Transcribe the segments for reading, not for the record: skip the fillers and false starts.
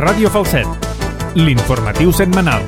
Ràdio Falset, l'informatiu setmanal.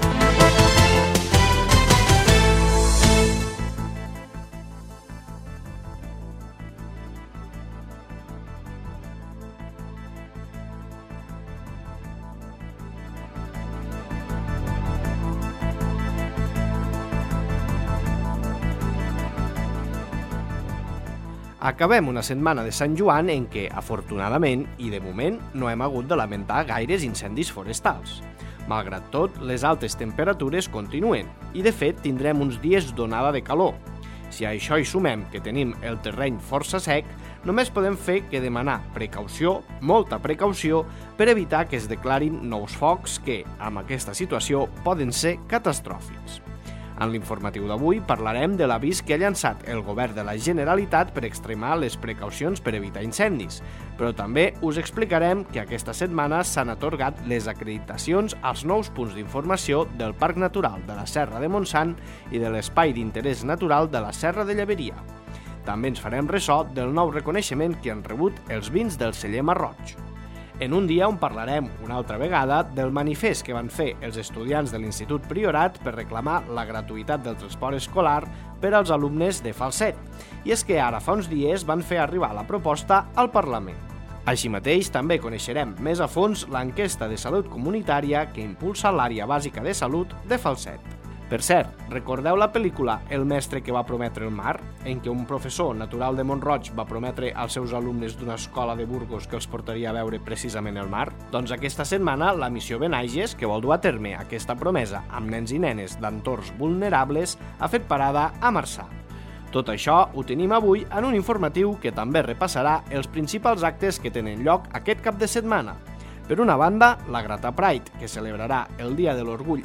Acabem una setmana de Sant Joan en què, afortunadament, i de moment, no hem hagut de lamentar gaires incendis forestals. Malgrat tot, les altes temperatures continuen i, de fet, tindrem uns dies d'onada de calor. Si a això hi sumem que tenim el terreny força sec, només podem fer que demanar precaució, molta precaució, per evitar que es declarin nous focs que, amb aquesta situació, poden ser catastròfics. En l'informatiu d'avui parlarem de l'avís que ha llançat el govern de la Generalitat per extremar les precaucions per evitar incendis, però també us explicarem que aquesta setmana s'han atorgat les acreditacions als nous punts d'informació del Parc Natural de la Serra de Montsant i de l'Espai d'Interès Natural de la Serra de Llaveria. També ens farem ressò del nou reconeixement que han rebut els vins del celler Marroig. En un dia on parlarem una altra vegada del manifest que van fer els estudiants de l'Institut Priorat per reclamar la gratuïtat del transport escolar per als alumnes de Falset. I és que ara fa uns dies van fer arribar la proposta al Parlament. Així mateix, també coneixerem més a fons l'enquesta de salut comunitària que impulsa l'àrea bàsica de salut de Falset. Per cert, recordeu la pel·lícula El mestre que va prometre el mar, en què un professor natural de Mont-roig va prometre als seus alumnes d'una escola de Burgos que els portaria a veure precisament el mar? Doncs aquesta setmana la missió Benaiges, que vol dur a terme aquesta promesa amb nens i nenes d'entorns vulnerables, ha fet parada a Marçà. Tot això ho tenim avui en un informatiu que també repassarà els principals actes que tenen lloc aquest cap de setmana. Per una banda, la Grata Pride, que celebrarà el Dia de l'Orgull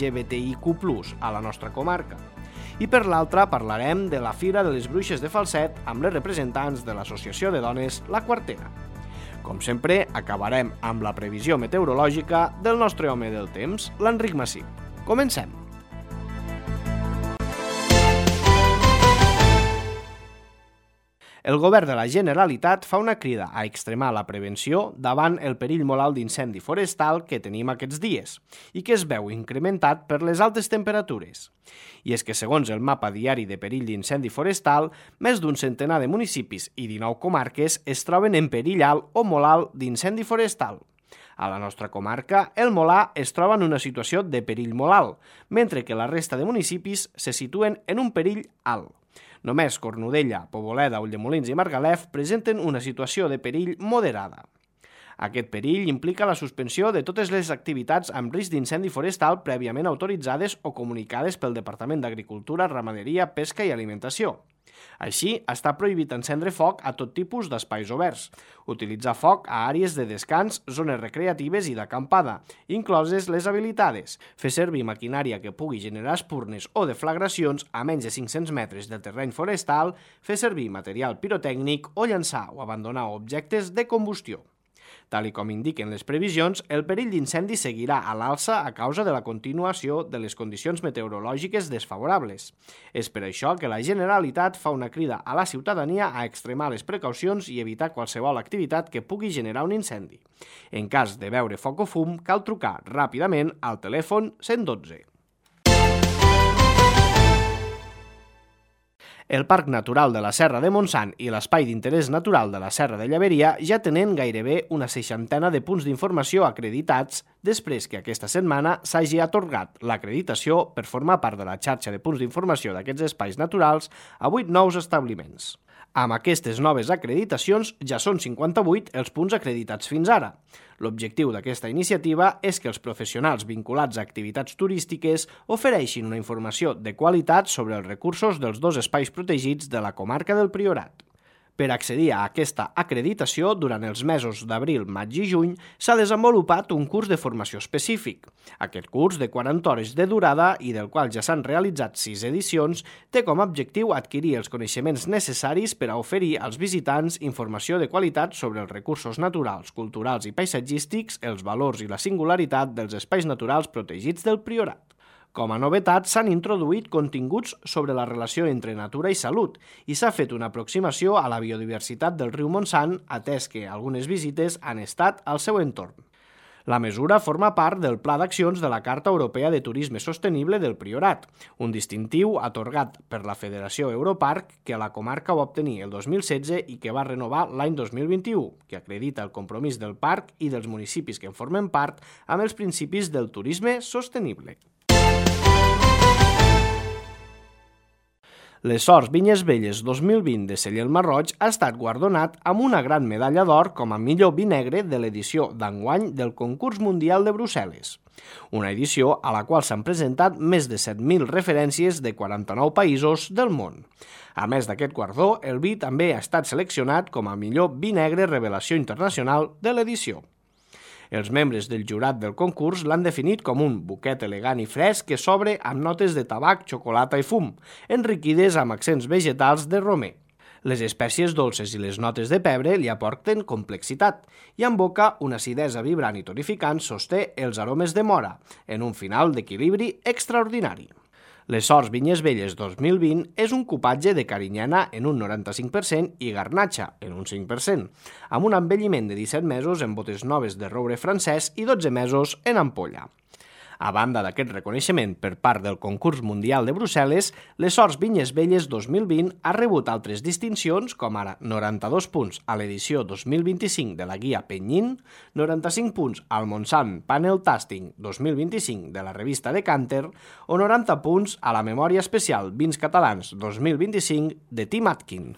LGBTIQ+, a la nostra comarca. I per l'altra, parlarem de la Fira de les Bruixes de Falset amb les representants de l'Associació de Dones La Quartera. Com sempre, acabarem amb la previsió meteorològica del nostre home del temps, l'Enric Massip. Comencem! El govern de la Generalitat fa una crida a extremar la prevenció davant el perill molt alt d'incendi forestal que tenim aquests dies i que es veu incrementat per les altes temperatures. I és que, segons el mapa diari de perill d'incendi forestal, més d'un centenar de municipis i 19 comarques es troben en perill alt o molt alt d'incendi forestal. A la nostra comarca, el Molà es troba en una situació de perill molt alt, mentre que la resta de municipis se situen en un perill alt. Només Cornudella, Poboleda, Ulldemolins i Margalef presenten una situació de perill moderada. Aquest perill implica la suspensió de totes les activitats amb risc d'incendi forestal prèviament autoritzades o comunicades pel Departament d'Agricultura, Ramaderia, Pesca i Alimentació. Així, està prohibit encendre foc a tot tipus d'espais oberts, utilitzar foc a àrees de descans, zones recreatives i d'acampada, incloses les habilitades, fer servir maquinària que pugui generar espurnes o deflagracions a menys de 500 metres del terreny forestal, fer servir material pirotècnic o llançar o abandonar objectes de combustió. Tal com indiquen les previsions, el perill d'incendi seguirà a l'alça a causa de la continuació de les condicions meteorològiques desfavorables. És per això que la Generalitat fa una crida a la ciutadania a extremar les precaucions i evitar qualsevol activitat que pugui generar un incendi. En cas de veure foc o fum, cal trucar ràpidament al telèfon 112. El Parc Natural de la Serra de Montsant i l'Espai d'Interès Natural de la Serra de Llaveria ja tenen gairebé una 60 de punts d'informació acreditats després que aquesta setmana s'hagi atorgat l'acreditació per formar part de la xarxa de punts d'informació d'aquests espais naturals a 8 nous establiments. Amb aquestes noves acreditacions ja són 58 els punts acreditats fins ara. L'objectiu d'aquesta iniciativa és que els professionals vinculats a activitats turístiques ofereixin una informació de qualitat sobre els recursos dels dos espais protegits de la comarca del Priorat. Per accedir a aquesta acreditació, durant els mesos d'abril, maig i juny, s'ha desenvolupat un curs de formació específic. Aquest curs, de 40 hores de durada i del qual ja s'han realitzat 6 edicions, té com a objectiu adquirir els coneixements necessaris per a oferir als visitants informació de qualitat sobre els recursos naturals, culturals i paisatgístics, els valors i la singularitat dels espais naturals protegits del Priorat. Com a novetat, s'han introduït continguts sobre la relació entre natura i salut i s'ha fet una aproximació a la biodiversitat del riu Montsant, atès que algunes visites han estat al seu entorn. La mesura forma part del Pla d'Accions de la Carta Europea de Turisme Sostenible del Priorat, un distintiu atorgat per la Federació Europarc que la comarca va obtenir el 2016 i que va renovar l'any 2021, que acredita el compromís del parc i dels municipis que en formen part amb els principis del turisme sostenible. Les Sors Vinyes Velles 2020 de Cellel Marroig ha estat guardonat amb una gran medalla d'or com a millor vi negre de l'edició d'enguany del Concurs Mundial de Brussel·les. Una edició a la qual s'han presentat més de 7.000 referències de 49 països del món. A més d'aquest guardó, el vi també ha estat seleccionat com a millor vi negre revelació internacional de l'edició. Els membres del jurat del concurs l'han definit com un buquet elegant i fresc que s'obre amb notes de tabac, xocolata i fum, enriquides amb accents vegetals de romer. Les espècies dolces i les notes de pebre li aporten complexitat i en boca una acidesa vibrant i tonificant sosté els aromes de mora, en un final d'equilibri extraordinari. Les Sors Vinyes Velles 2020 és un cupatge de carinyana en un 95% i garnatxa en un 5%, amb un envelliment de 17 mesos en botes noves de roure francès i 12 mesos en ampolla. A banda d'aquest reconeixement per part del Concurs Mundial de Brussel·les, les Sors Vinyes Velles 2020 ha rebut altres distincions com ara 92 punts a l'edició 2025 de la guia Penyín, 95 punts al Montsant Panel Tasting 2025 de la revista Decanter o 90 punts a la Memòria Especial Vins Catalans 2025 de Tim Atkin.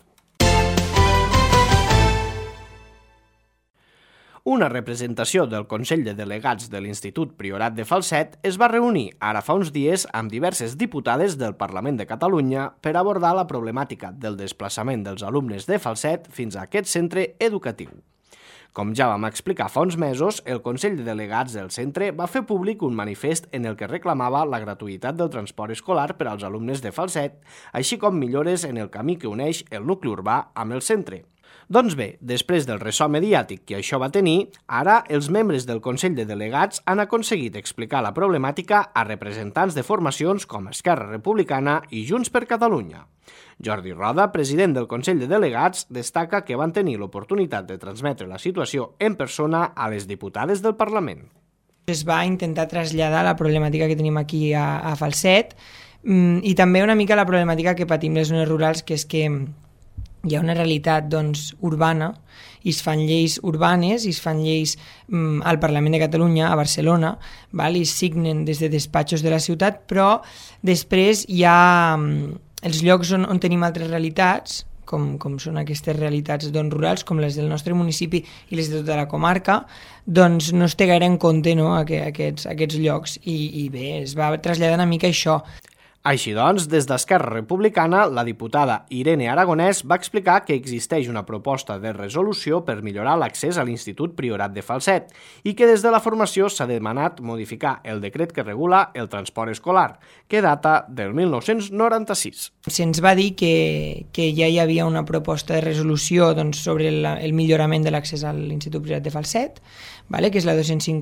Una representació del Consell de Delegats de l'Institut Priorat de Falset es va reunir ara fa uns dies amb diverses diputades del Parlament de Catalunya per abordar la problemàtica del desplaçament dels alumnes de Falset fins a aquest centre educatiu. Com ja vam explicar fa uns mesos, el Consell de Delegats del centre va fer públic un manifest en el que reclamava la gratuïtat del transport escolar per als alumnes de Falset, així com millores en el camí que uneix el nucli urbà amb el centre. Doncs bé, després del ressò mediàtic que això va tenir, ara els membres del Consell de Delegats han aconseguit explicar la problemàtica a representants de formacions com Esquerra Republicana i Junts per Catalunya. Jordi Roda, president del Consell de Delegats, destaca que van tenir l'oportunitat de transmetre la situació en persona a les diputades del Parlament. Es va intentar traslladar la problemàtica que tenim aquí a Falset i també una mica la problemàtica que patim les zones rurals, que és que hi ha una realitat urbana i es fan lleis urbanes i es fan lleis al Parlament de Catalunya, a Barcelona, i es signen des de despatxos de la ciutat, però després hi ha els llocs on tenim altres realitats, com són aquestes realitats rurals, com les del nostre municipi i les de tota la comarca, doncs no es té gaire en compte aquests llocs i bé, es va traslladar una mica això. Així doncs, des d'Esquerra Republicana, la diputada Irene Aragonès va explicar que existeix una proposta de resolució per millorar l'accés a l'Institut Priorat de Falset i que des de la formació s'ha demanat modificar el decret que regula el transport escolar, que data del 1996. Se'ns va dir que ja hi havia una proposta de resolució sobre el millorament de l'accés a l'Institut Priorat de Falset, que és la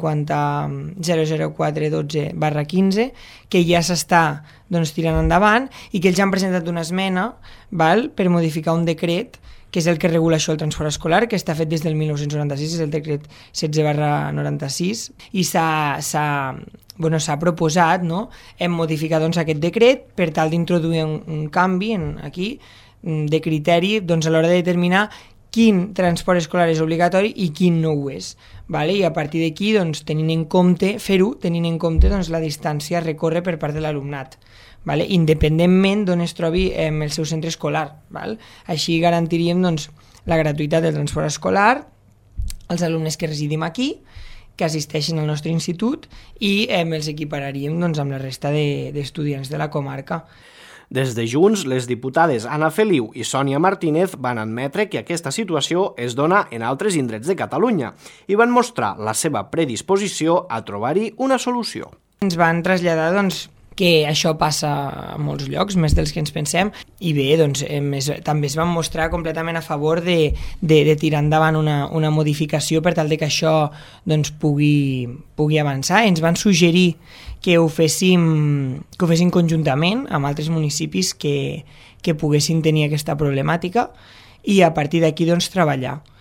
250.00412/15, que ja s'està tirant endavant i que ells han presentat una esmena per modificar un decret que és el que regula això, el transport escolar, que està fet des del 1996, és el decret 16/96, i s'ha proposat modificar aquest decret per tal d'introduir un canvi aquí de criteri a l'hora de determinar quin transport escolar és obligatori i quin no ho és. I a partir d'aquí tenint en compte la distància a recórrer per part de l'alumnat, independentment d'on es trobi el seu centre escolar. Així garantiríem la gratuïtat del transport escolar als alumnes que residim aquí, que assisteixen al nostre institut, i els equipararíem amb la resta d'estudiants de la comarca. Des de Junts, les diputades Anna Feliu i Sònia Martínez van admetre que aquesta situació es dona en altres indrets de Catalunya i van mostrar la seva predisposició a trobar-hi una solució. Ens van traslladar que això passa a molts llocs, més dels que ens pensem, i bé, també es van mostrar completament a favor de tirar endavant una modificació per tal que això pugui avançar. Ens van suggerir que ho fessin conjuntament amb altres municipis que poguessin tenir aquesta problemàtica i a partir d'aquí treballar.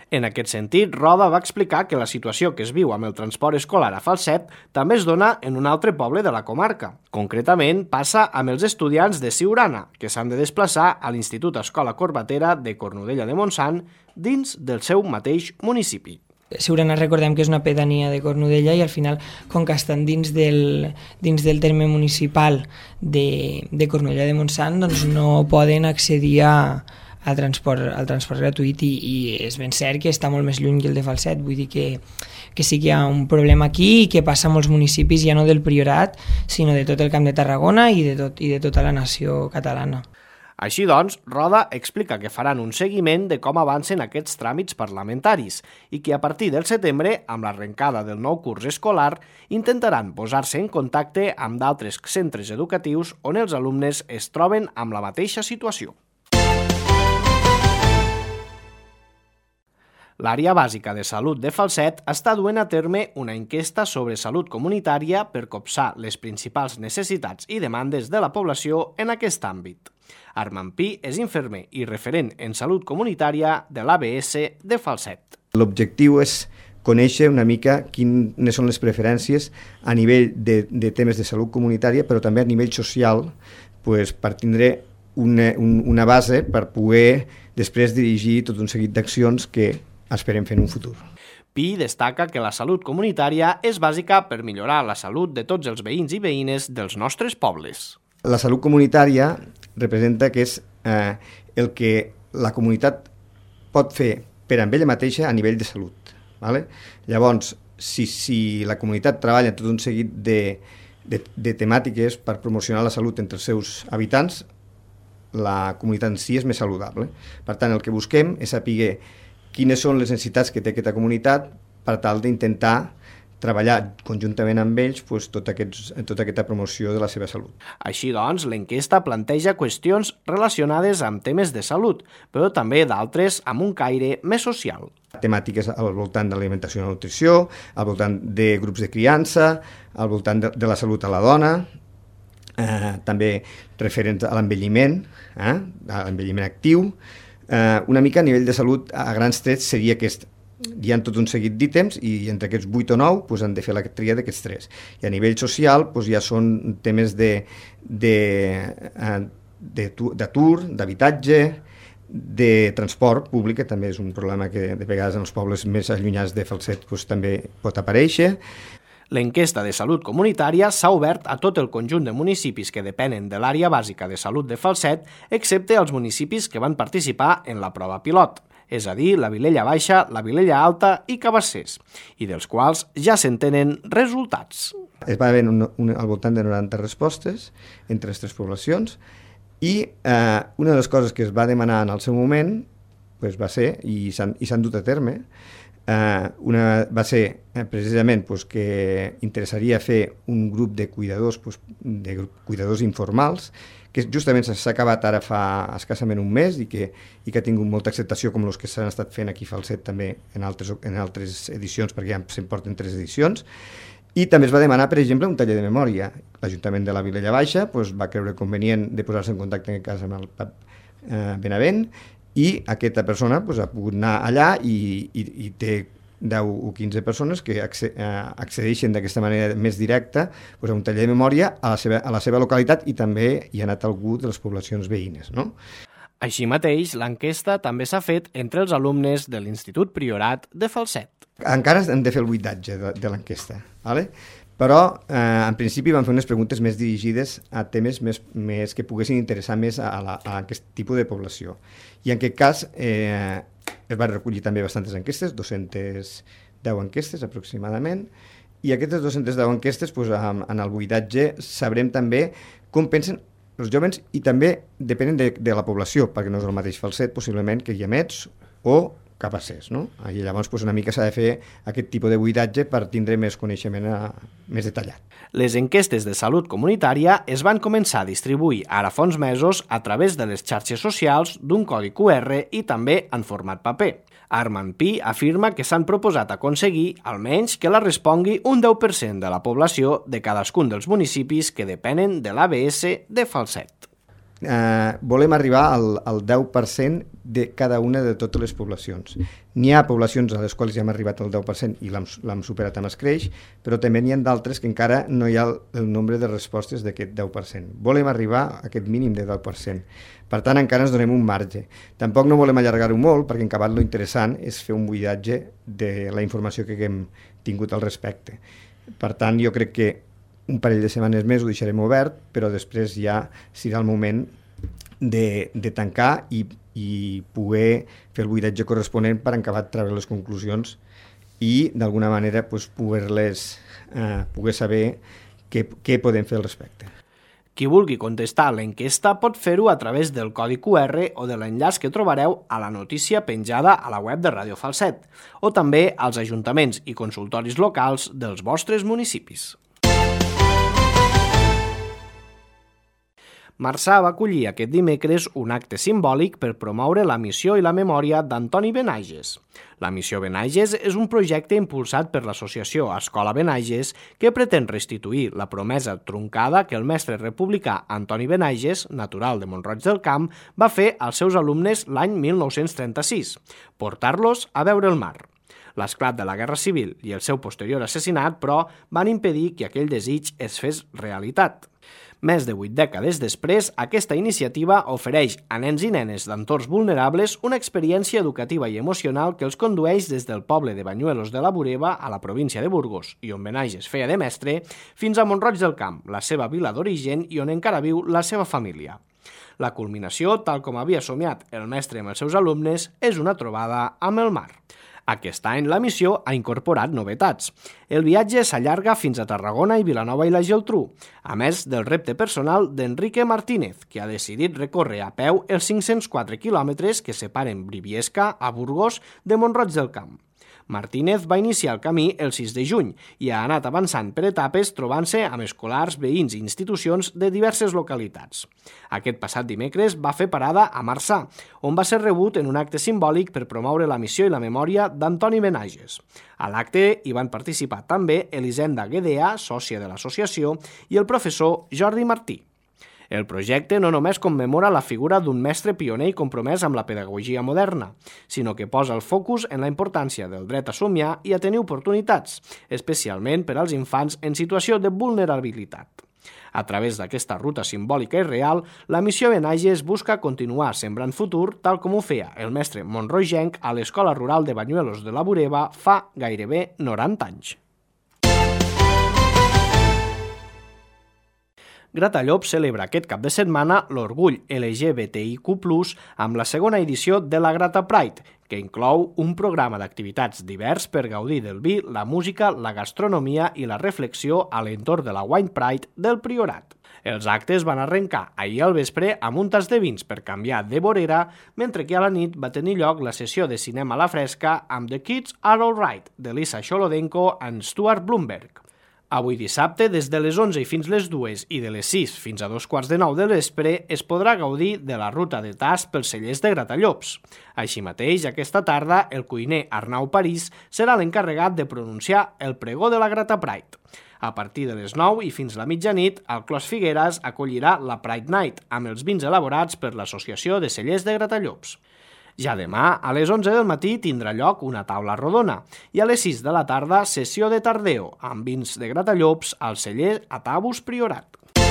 En aquest sentit, Roda va explicar que la situació que es viu amb el transport escolar a Falset també es dona en un altre poble de la comarca. Concretament, passa amb els estudiants de Siurana, que s'han de desplaçar a l'Institut Escola Corbatera de Cornudella de Montsant dins del seu mateix municipi. Siurana recordem que és una pedania de Cornudella i al final, com que estan dins del terme municipal de Cornudella de Montsant, doncs no poden accedir al transport gratuït i és ben cert que està molt més lluny que el de Falset, vull dir que sí que hi ha un problema aquí i que passa a molts municipis, ja no del Priorat, sinó de tot el Camp de Tarragona i de tota la nació catalana. Així doncs, Roda explica que faran un seguiment de com avancen aquests tràmits parlamentaris i que a partir del setembre, amb l'arrencada del nou curs escolar, intentaran posar-se en contacte amb d'altres centres educatius on els alumnes es troben amb la mateixa situació. L'àrea bàsica de salut de Falset està duent a terme una enquesta sobre salut comunitària per copsar les principals necessitats i demandes de la població en aquest àmbit. Armand Pi és infermer i referent en salut comunitària de l'ABS de Falset. L'objectiu és conèixer una mica quines són les preferències a nivell de temes de salut comunitària, però també a nivell social, per tindre una base per poder després dirigir tot un seguit d'accions que esperem fer en un futur. Pi destaca que la salut comunitària és bàsica per millorar la salut de tots els veïns i veïnes dels nostres pobles. La salut comunitària representa que és el que la comunitat pot fer per amb ella mateixa a nivell de salut. Vale? Llavors, si la comunitat treballa en tot un seguit de temàtiques per promocionar la salut entre els seus habitants, la comunitat en si és més saludable. Per tant, el que busquem és saber quines són les necessitats que té aquesta comunitat per tal d'intentar treballar conjuntament amb ells tota aquesta promoció de la seva salut. Així doncs, l'enquesta planteja qüestions relacionades amb temes de salut, però també d'altres amb un caire més social. Temàtiques al voltant de l'alimentació i la nutrició, al voltant de grups de criança, al voltant de la salut a la dona, també referents a l'envelliment, a l'envelliment actiu. Una mica a nivell de salut, a grans trets, seria aquest. Hi ha tot un seguit d'ítems i entre aquests 8 o 9 han de fer la tria d'aquests 3. I a nivell social ja són temes d'atur, d'habitatge, de transport públic, que també és un problema que de vegades en els pobles més allunyats de Falset també pot aparèixer. L'enquesta de salut comunitària s'ha obert a tot el conjunt de municipis que depenen de l'àrea bàsica de salut de Falset, excepte els municipis que van participar en la prova pilot, és a dir, la Vilella Baixa, la Vilella Alta i Cabassers, i dels quals ja se'n tenen resultats. Es va haver al voltant de 90 respostes entre les 3 poblacions i una de les coses que es va demanar en el seu moment va ser, i s'han dut a terme, va ser precisament que interessaria fer un grup de cuidadors informals que justament s'ha acabat ara fa escassament un mes i que ha tingut molta acceptació, com els que s'han estat fent aquí a Falset també en altres edicions, perquè ja se'n porten 3 edicions. I també es va demanar, per exemple, un taller de memòria. L'Ajuntament de la Vilella Baixa va creure convenient de posar-se en contacte en aquest cas amb el Pep Benavent, i aquesta persona ha pogut anar allà i té 10 o 15 persones que accedeixen d'aquesta manera més directa a un taller de memòria a la seva localitat, i també hi ha anat algú de les poblacions veïnes, no? Així mateix, l'enquesta també s'ha fet entre els alumnes de l'Institut Priorat de Falset. Encara hem de fer el buidatge de l'enquesta, ¿vale? Però en principi vam fer unes preguntes més dirigides a temes més que poguessin interessar més a aquest tipus de població. I en aquest cas es van recollir també bastantes enquestes, 210 enquestes aproximadament, i aquestes 210 enquestes, en el buidatge, sabrem també com pensen els joves i també depenen de la població, perquè no és el mateix Falset, possiblement, que Guiamets o Cabassers, no? I llavors una mica s'ha de fer aquest tipus de buidatge per tindre més coneixement més detallat. Les enquestes de salut comunitària es van començar a distribuir ara fa uns mesos a través de les xarxes socials d'un codi QR i també en format paper. Armand Pi afirma que s'han proposat aconseguir almenys que la respongui un 10% de la població de cadascun dels municipis que depenen de l'ABS de Falset. volem arribar al 10% de cada una de totes les poblacions. N'hi ha poblacions a les quals ja hem arribat al 10% i l'hem superat amb escreix, però també n'hi ha d'altres que encara no hi ha el nombre de respostes d'aquest 10%. Volem arribar a aquest mínim de 10%. Per tant, encara ens donem un marge. Tampoc no volem allargar-ho molt, perquè en acabat lo interessant és fer un buidatge de la informació que hem tingut al respecte. Per tant, jo crec que un parell de setmanes més ho deixarem obert, però després ja serà el moment de tancar i poder fer el buidatge corresponent per acabar de treure les conclusions i d'alguna manera poder saber què podem fer al respecte. Qui vulgui contestar l'enquesta pot fer-ho a través del codi QR o de l'enllaç que trobareu a la notícia penjada a la web de Ràdio Falset o també als ajuntaments i consultoris locals dels vostres municipis. Marçà va acollir aquest dimecres un acte simbòlic per promoure la missió i la memòria d'Antoni Benages. La missió Benages és un projecte impulsat per l'associació Escola Benages que pretén restituir la promesa truncada que el mestre republicà Antoni Benages, natural de Mont-roig del Camp, va fer als seus alumnes l'any 1936, portar-los a veure el mar. L'esclat de la Guerra Civil i el seu posterior assassinat, però, van impedir que aquell desig es fes realitat. Més de 8 dècades després, aquesta iniciativa ofereix a nens i nenes d'entorns vulnerables una experiència educativa i emocional que els condueix des del poble de Banyuelos de la Bureba, a la província de Burgos, i on Benages feia de mestre, fins a Mont-roig del Camp, la seva vila d'origen i on encara viu la seva família. La culminació, tal com havia somiat el mestre amb els seus alumnes, és una trobada amb el mar. Aquest any la missió ha incorporat novetats. El viatge s'allarga fins a Tarragona i Vilanova i la Geltrú, a més del repte personal d'Enrique Martínez, que ha decidit recórrer a peu els 504 quilòmetres que separen Briviesca a Burgos de Mont-roig del Camp. Martínez va iniciar el camí el 6 de juny i ha anat avançant per etapes trobant-se amb escolars, veïns i institucions de diverses localitats. Aquest passat dimecres va fer parada a Marçà, on va ser rebut en un acte simbòlic per promoure la missió i la memòria d'Antoni Benages. A l'acte hi van participar també Elisenda Guedea, sòcia de l'associació, i el professor Jordi Martí. El projecte no només commemora la figura d'un mestre pioner i compromès amb la pedagogia moderna, sinó que posa el focus en la importància del dret a somiar i a tenir oportunitats, especialment per als infants en situació de vulnerabilitat. A través d'aquesta ruta simbòlica i real, la missió Benages busca continuar sembrant futur, tal com ho feia el mestre montroigenc a l'Escola Rural de Banyuelos de la Bureba fa gairebé 90 anys. Gratallops celebra aquest cap de setmana l'orgull LGBTIQ+, amb la segona edició de la Grata Pride, que inclou un programa d'activitats divers per gaudir del vi, la música, la gastronomia i la reflexió a l'entorn de la Wine Pride del Priorat. Els actes van arrencar ahir al vespre amb un tas de vins per canviar de vorera, mentre que a la nit va tenir lloc la sessió de cinema a la fresca amb The Kids Are All Right, de Lisa Cholodenko i Stuart Bloomberg. Avui dissabte, des de les 11 fins les 2 i de les 6 fins a 2:15 de vespre, es podrà gaudir de la ruta de tast pels cellers de Gratallops. Així mateix, aquesta tarda, el cuiner Arnau París serà l'encarregat de pronunciar el pregó de la Grata Pride. A partir de les 9 i fins la mitjanit, el Clos Figueres acollirà la Pride Night, amb els vins elaborats per l'Associació de Cellers de Gratallops. Ja demà, a les 11 del matí, tindrà lloc una taula rodona i a les 6 de la tarda, sessió de tardeo, amb vins de Gratallops al celler Atabus Priorat.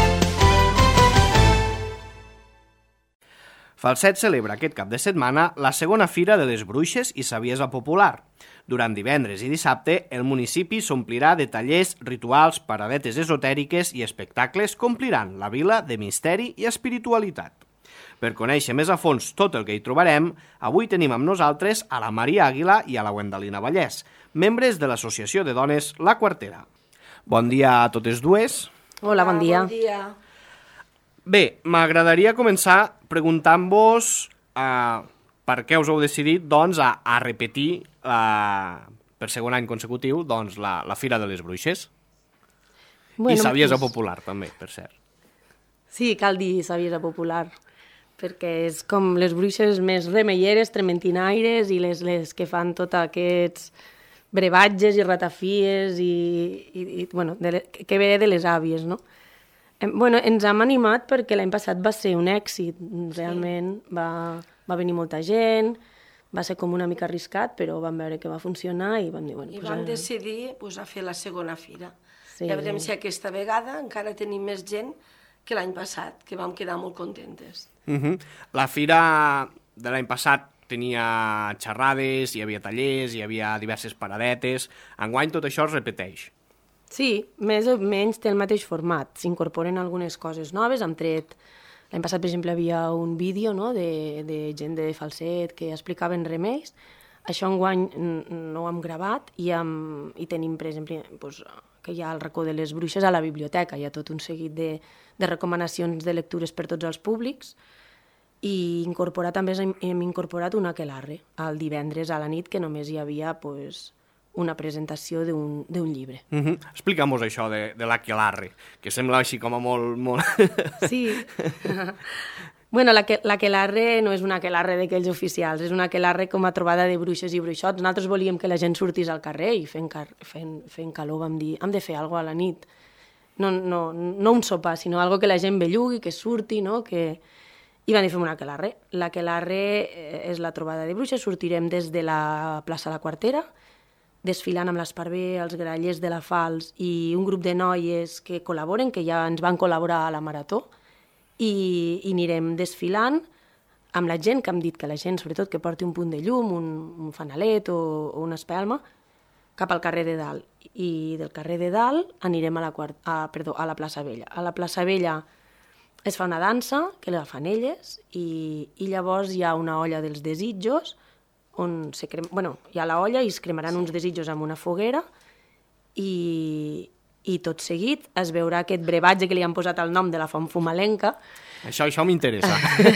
Falset celebra aquest cap de setmana la segona Fira de les Bruixes i Saviesa Popular. Durant divendres i dissabte, el municipi s'omplirà de tallers, rituals, paradetes esotèriques i espectacles que ompliran la vila de misteri i espiritualitat. Per conèixer més a fons tot el que hi trobarem, avui tenim amb nosaltres a la Maria Àguila i a la Gwendalina Vallès, membres de l'Associació de Dones La Quartera. Bon dia a totes dues. Hola, bon dia. Bon dia. Bé, m'agradaria començar preguntant-vos per què us heu decidit doncs, a repetir per segon any consecutiu doncs, la Fira de les Bruixes. I Saviesa Popular, també, per cert. Sí, cal dir Saviesa Popular, perquè és com les bruixes més remeieres, trementinaires i les que fan tots aquests brevatges i ratafies i bueno, que ve de les àvies, no? Bueno, ens hem animat perquè l'any passat va ser un èxit, realment. Va venir molta gent, va ser com una mica arriscat, però vam veure que va funcionar i vam dir... Bueno, I vam decidir a fer la segona fira. Sí. Ja veurem si aquesta vegada encara tenim més gent que l'any passat, que vam quedar molt contentes. La fira de l'any passat tenia xerrades, hi havia tallers, hi havia diverses paradetes. Enguany tot això es repeteix. Sí, més o menys té el mateix format. S'incorporen algunes coses noves. Hem tret... L'any passat, per exemple, hi havia un vídeo, no?, de gent de falset que explicaven remeis. Això enguany no ho hem gravat i tenim, per exemple, que hi ha el racó de les bruixes a la biblioteca. Hi ha tot un seguit de recomanacions de lectures per tots els públics. I també hem incorporat un aquelarre el divendres a la nit, que només hi havia una presentació d'un llibre. Explica'm-nos això de l'aquelarre, que sembla així com a molt... Sí. Bueno, l'aquelarre no és un aquelarre d'aquells oficials, és un aquelarre com a trobada de bruixes i bruixots. Nosaltres volíem que la gent sortís al carrer i fent calor vam dir hem de fer alguna cosa a la nit. No un sopar, sinó algo que la gent bellugui, que surti, no?, I van dir fem un aquelarre. L'aquelarre és la trobada de bruixes, sortirem des de la plaça La Quartera, desfilant amb l'Esparver, els grallers de la Fals i un grup de noies que col·laboren, que ja ens van col·laborar a la Marató, i anirem desfilant amb la gent, que hem dit que la gent, sobretot, que porti un punt de llum, un fanalet o una espelma, cap al carrer de Dalt. I del carrer de Dalt anirem a la plaça Vella. A la plaça Vella es fa una dansa, que la fan elles, i llavors hi ha una olla dels desitjos, on hi ha la olla i es cremaran uns desitjos amb una foguera i tot seguit es veurà aquest brevatge que li han posat el nom de la font fumalenca. Això m'interessa.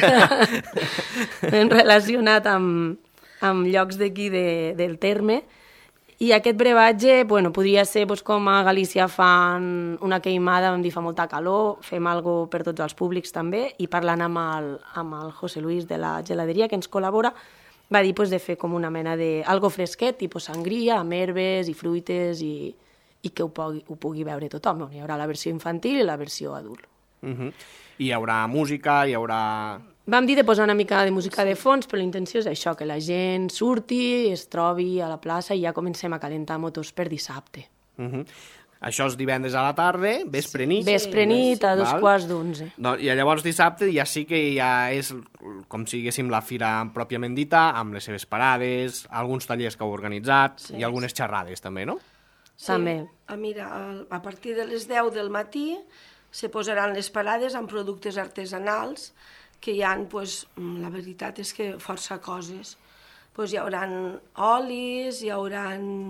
Relacionat amb llocs d'aquí del terme. I aquest brevatge podria ser com a Galícia fan una queimada, vam dir fa molta calor, fem alguna per tots els públics també, i parlant amb el José Luis de la geladeria que ens col·labora, va dir de fer com una mena d'algo fresquet, tipus sangria, amb herbes i fruites i que ho pugui veure tothom. Hi haurà la versió infantil i la versió adult. Hi haurà música, hi haurà... Vam dir de posar una mica de música de fons, però la intenció és això, que la gent surti, es trobi a la plaça i ja comencem a calentar motors per dissabte. Això és divendres a la tarda, vespre-nit. Vespre-nit, a 2:15. I llavors dissabte ja sí que ja és com si diguéssim la fira pròpiament dita, amb les seves parades, alguns tallers que heu organitzat i algunes xerrades també, no? També. Mira, a partir de les 10 del matí se posaran les parades amb productes artesanals, que hi ha, la veritat és que força coses. Hi haurà olis, hi haurà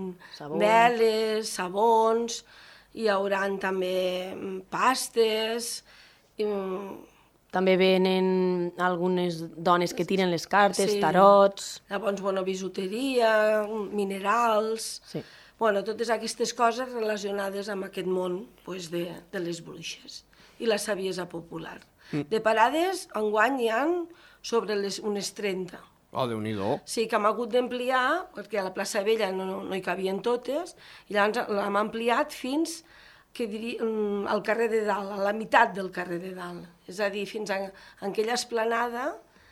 veles, sabons, hi haurà també pastes... També venen algunes dones que tiren les cartes, tarots... Llavors, bisuteria, minerals... Sí. Totes aquestes coses relacionades amb aquest món de les bruixes i la saviesa popular. De parades, enguany hi ha sobre unes 30. Oh, Déu-n'hi-do. Sí, que hem hagut d'ampliar, perquè a la plaça Vella no hi cabien totes, i llavors l'hem ampliat fins al carrer de Dalt, a la meitat del carrer de Dalt. És a dir, fins a aquella esplanada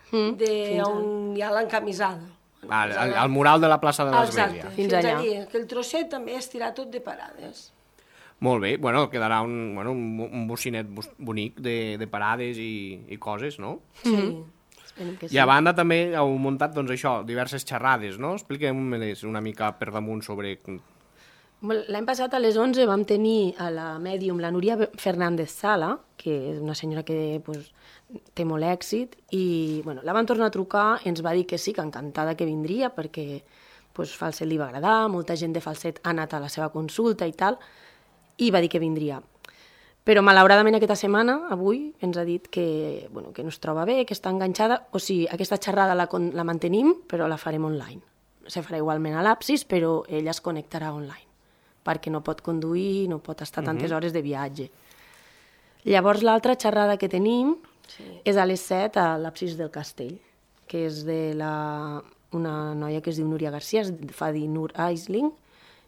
on hi ha l'encamisada. El mural de la plaça de l'Església. Exacte, fins allí. Aquell trosset també estirà tot de parades. Molt bé, quedarà un bocinet bonic de parades i coses, no? Sí. Sí. I a banda també heu muntat, diverses xerrades, no? Expliquem-me una mica per damunt sobre... L'any passat a les 11 vam tenir a la mèdium la Núria Fernández Sala, que és una senyora que té molt èxit, i la van tornar a trucar, ens va dir que sí, que encantada que vindria, perquè falset li va agradar, molta gent de falset ha anat a la seva consulta i tal, i va dir que vindria. Però malauradament aquesta setmana, avui, ens ha dit que no es troba bé, que està enganxada, o sigui, aquesta xerrada la mantenim, però la farem online. Se farà igualment a l'Apsis, però ella es connectarà online, perquè no pot conduir, no pot estar tantes hores de viatge. Llavors, l'altra xerrada que tenim és a les 7 a l'Apsis del Castell, que és una noia que es diu Núria García, fa dir Nur Aisling,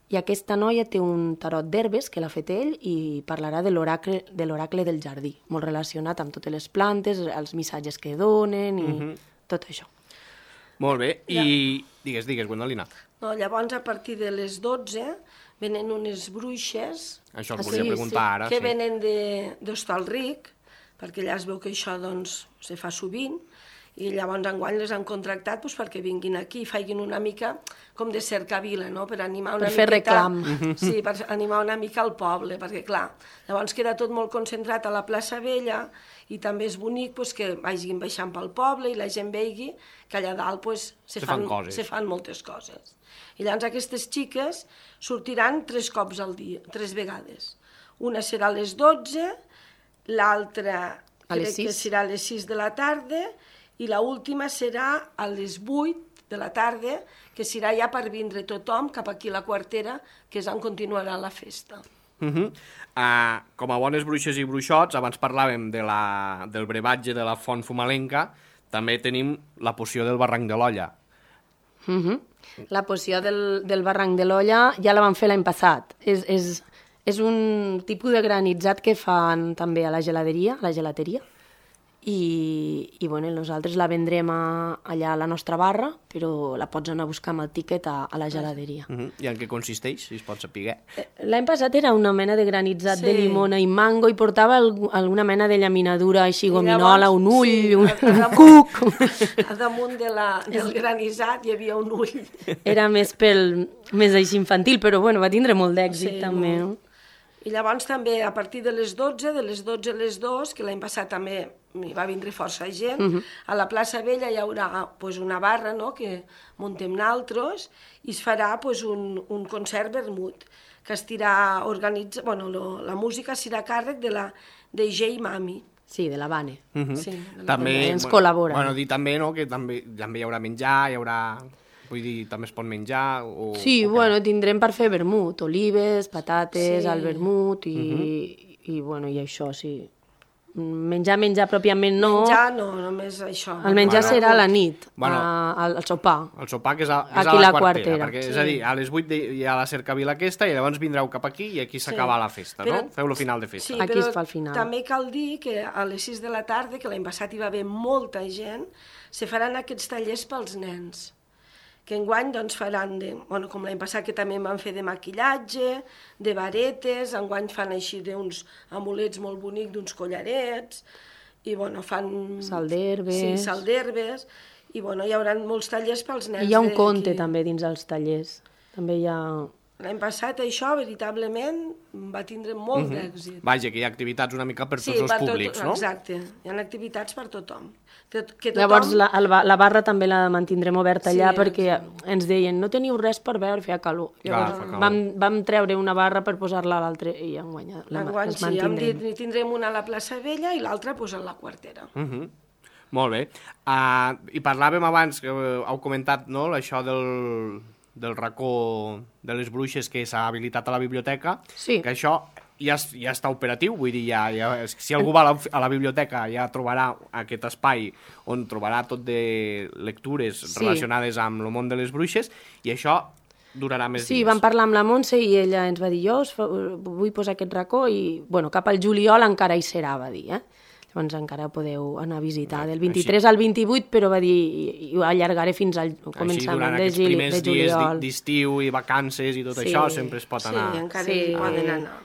i aquesta noia té un tarot d'herbes que l'ha fet ell i parlarà de l'oracle del jardí, molt relacionat amb totes les plantes, els missatges que donen i tot això. Molt bé, i digues, Gwendolina. No, llavors, a partir de les 12, venen unes bruixes... Això et volia preguntar ara, que venen d'Hostalric, perquè allà es veu que això doncs, se fa sovint, i llavors enguany les han contractat doncs, perquè vinguin aquí i facin una mica com de cercavila, no? Per animar una per fer reclam. Sí, per animar una mica el poble, perquè clar, llavors queda tot molt concentrat a la plaça Vella i també és bonic doncs, que vagin baixant pel poble i la gent vegi que allà dalt doncs, se fan moltes coses. I llavors aquestes xiques sortiran 3 cops al dia, 3 vegades. Una serà a les 12, l'altra crec que serà a les 6 de la tarda i l'última serà a les 8 de la tarda, que serà ja per vindre tothom cap aquí a la Quartera, que és on continuarà la festa. Com a bones bruixes i bruixots, abans parlàvem del brevatge de la font fumalenca, també tenim la poció del barranc de l'Olla. La poció del barranc de l'Olla ja la van fer l'any passat. És un tipus de granitzat que fan també a la gelateria, i bueno, nosaltres la vendrem allà a la nostra barra, però la pots anar a buscar amb el tíquet a la gelateria. I en què consisteix, si es pot saber? L'any passat era una mena de granitzat de llimona i mango i portava alguna mena de llaminadura així, gominola, un ull, un cuc. A damunt del granitzat hi havia un ull. Era més així infantil, però bueno, va tindre molt d'èxit també, no? I llavors també a partir de les 12 a les 2, que l'any passat també hi va vindre força gent, a la plaça Vella hi haurà una barra que muntem nosaltres i es farà un concert vermut, que estirà organitzat, la música serà a càrrec de Jay Mami. Sí, de la Bane. També ens col·labora. Bueno, dir també que també hi haurà menjar, hi haurà... Vull dir, també es pot menjar? Sí, bueno, tindrem per fer vermut, olives, patates, al vermut i això, sí. Menjar pròpiament no. Menjar no, només això. El menjar serà a la nit, al sopar. El sopar, que és a la Quartera. Perquè, és a dir, a les 8 hi ha la cercavila aquesta i llavors vindreu cap aquí i aquí s'acaba la festa, no? Feu el final de festa. Sí, aquí es fa el final. També cal dir que a les 6 de la tarda, que l'any passat hi va haver molta gent, se faran aquests tallers pels nens, que enguany faran, com l'any passat que també van fer de maquillatge, de varetes, enguany fan així d'uns amulets molt bonics, d'uns collarets, i fan... Sal d'herbes. Sí, sal d'herbes, i hi haurà molts tallers pels nens. I hi ha un conte també dins els tallers, també hi ha... L'any passat això, veritablement, va tindre molt d'èxit. Vaja, que hi ha activitats una mica per tots els públics, no? Exacte, hi ha activitats per tothom. Llavors la barra també la mantindrem oberta allà perquè ens deien no teniu res per veure, feia calor. Llavors vam treure una barra per posar-la a l'altre i enguany es mantindrem. Hem dit, tindrem una a la plaça Vella i l'altra a la Quartera. Molt bé. I parlàvem abans, que heu comentat, no?, això del racó de les bruixes que s'ha habilitat a la biblioteca, que això ja està operatiu, vull dir, si algú va a la biblioteca ja trobarà aquest espai on trobarà tot de lectures relacionades amb el món de les bruixes, i això durarà més dies. Sí, vam parlar amb la Montse i ella ens va dir jo vull posar aquest racó i, cap al juliol encara hi serà, va dir, Llavors encara podeu anar a visitar del 23 al 28, però va dir i ho allargaré fins al començament de juliol. Així, durant aquests primers dies d'estiu i vacances i tot això, sempre es pot anar. Sí, encara hi poden anar.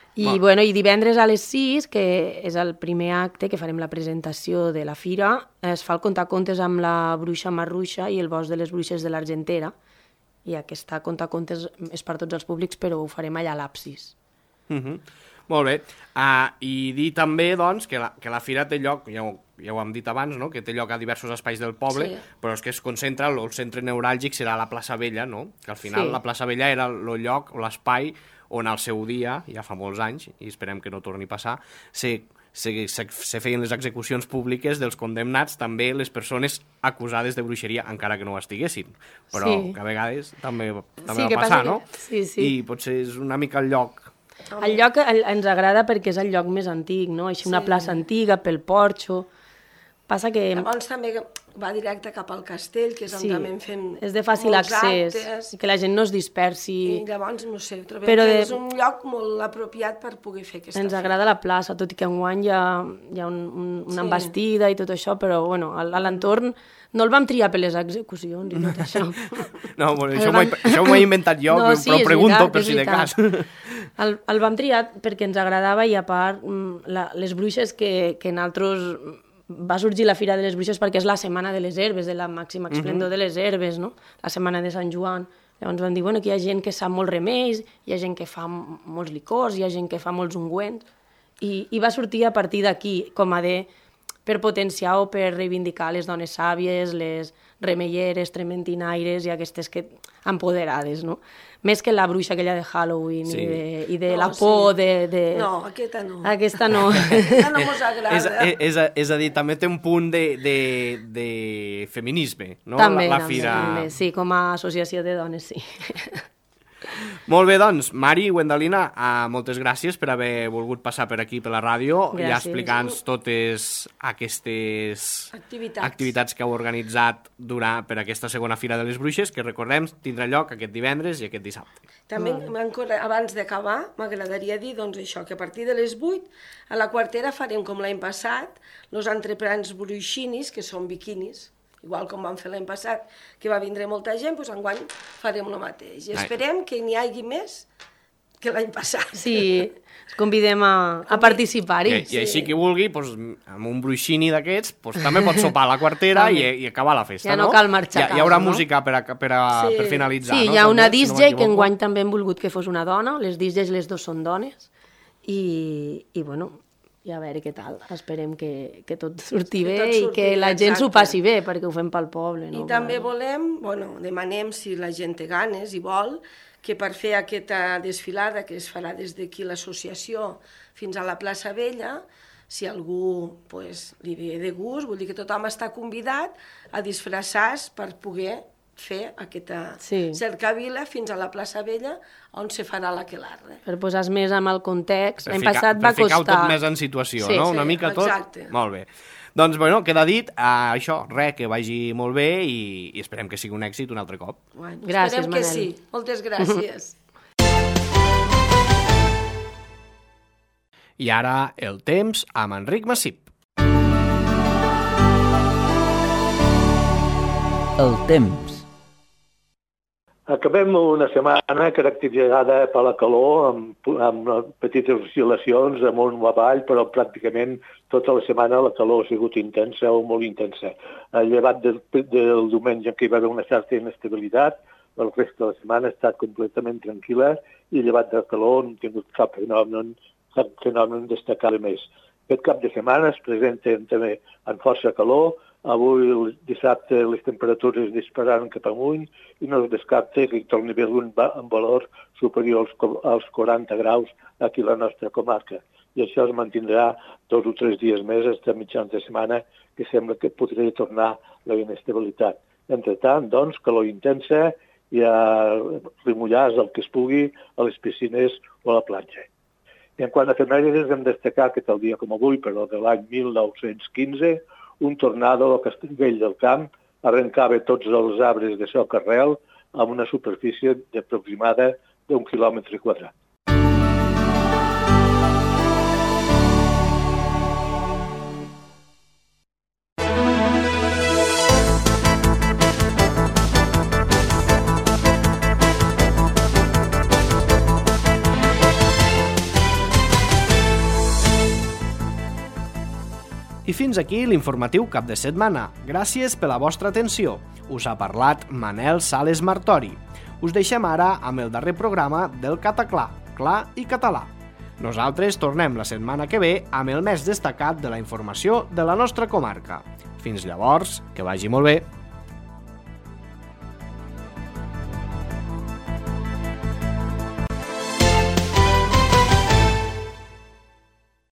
I divendres a les 6, que és el primer acte, que farem la presentació de la fira, es fa el contacontes amb la bruixa Marruixa i el bosc de les bruixes de l'Argentera, i aquesta contacontes és per tots els públics, però ho farem allà a l'absis. Molt bé. I dir també, doncs, que la fira té lloc, ja ho hem dit abans, no?, que té lloc a diversos espais del poble, però és que es concentra, el centre neuràlgic serà la plaça Vella, no?, que al final la plaça Vella era el lloc o l'espai on al seu dia, ja fa molts anys, i esperem que no torni a passar, se feien les execucions públiques dels condemnats, també les persones acusades de bruixeria, encara que no ho estiguessin, però que a vegades també va passar, no? I potser és una mica el lloc. El lloc ens agrada perquè és el lloc més antic, no? Així una plaça antiga, pel porxo, Passa que... Llavors també va directe cap al castell, que és on també fem és de fàcil accés, actes, que la gent no es dispersi. I llavors, no sé, trobem que és un lloc molt apropiat per poder fer aquesta Ens festa. agrada la plaça, tot i que enguany hi ha una embastida i tot això, però bueno, a l'entorn no el vam triar per les execucions i tot això. No, bueno, això m'ho he inventat jo, no, sí, però pregunto per si de cas. El vam triar perquè ens agradava i a part les bruixes que nosaltres... Va sorgir la Fira de les Bruixes perquè és la setmana de les herbes, de la màxima esplendor de les herbes, no? La setmana de Sant Joan. Llavors vam dir, bueno, que hi ha gent que sap molts remeis, hi ha gent que fa molts licors, hi ha gent que fa molts ungüents, i va sortir a partir d'aquí, com a per potenciar o per reivindicar les dones sàvies, les remeieres, trementinaires i aquestes que empoderades, no? Més que la bruixa aquella de Halloween i de la por de... No, aquesta no. Aquesta no. Aquesta no mos agrada. És a dir, també té un punt de feminisme, no? També, la fira... també, sí, com a associació de dones, sí. Molt bé, doncs, Mari, Gwendalina, moltes gràcies per haver volgut passar per aquí, per la ràdio, i explicar-nos totes aquestes activitats que heu organitzat per aquesta segona Fira de les Bruixes, que recordem tindrà lloc aquest divendres i aquest dissabte. També, abans d'acabar, m'agradaria dir doncs, això, que a partir de les 8 a la Quartera farem com l'any passat els entreprans bruixinis, que són biquinis, igual com vam fer l'any passat, que va vindre molta gent, doncs enguany farem el mateix. I esperem que n'hi hagi més que l'any passat. Sí, ens convidem a participar-hi. I així qui vulgui, amb un bruixini d'aquests, també pot sopar a la Quartera i acabar la festa, no? Ja no cal marxar a casa, hi haurà música per finalitzar, no? Sí, hi ha una DJ que enguany també hem volgut que fos una dona, les DJs les dos són dones, i bueno... i a veure què tal. Esperem que tot surti bé i que la gent s'ho passi bé, perquè ho fem pel poble. I també volem, demanem si la gent té ganes i vol, que per fer aquesta desfilada que es farà des d'aquí l'associació fins a la plaça Vella, si algú li ve de gust, vull dir que tothom està convidat a disfressar-se per poder fer aquesta cercavila fins a la plaça Vella on se farà l'aquelarre. Per posar més amb el context. L'any passat va costar... Per ficar-ho tot més en situació, no? Una mica tot? Exacte. Molt bé. Doncs, queda dit, això, que vagi molt bé i esperem que sigui un èxit un altre cop. Gràcies, Manel. Esperem que sí. Moltes gràcies. I ara el temps amb Enric Massip. El temps. Acabem una setmana caracteritzada per la calor, amb petites oscil·lacions amunt o avall, però pràcticament tota la setmana la calor ha sigut intensa o molt intensa. Llevat del diumenge en què hi va haver una certa inestabilitat, el rest de la setmana ha estat completament tranquil·la i llevat de calor no hem tingut cap fenomen destacable més. Aquest cap de setmana es presenten també amb força calor. Avui, el dissabte, les temperatures dispararan cap amunt i no es descarta que hi torni a haver un valor superior als 40 graus aquí a la nostra comarca. I això es mantindrà 2 o 3 dies més, fins a mitjans de setmana, que sembla que podria tornar la inestabilitat. Entretant, doncs, calor intensa i a remullar el que es pugui a les piscines o a la platja. I en quant a efemèrides, hem destacat que tal dia com avui, però de l'any 1915, un tornado a Castellvell del Camp arrencava tots els arbres de soc arrel amb una superfície aproximada d'1 quilòmetre quadrat. I fins aquí l'informatiu cap de setmana. Gràcies per la vostra atenció. Us ha parlat Manel Sales Martori. Us deixem ara amb el darrer programa del Cataclà, clar i català. Nosaltres tornem la setmana que ve amb el més destacat de la informació de la nostra comarca. Fins llavors, que vagi molt bé.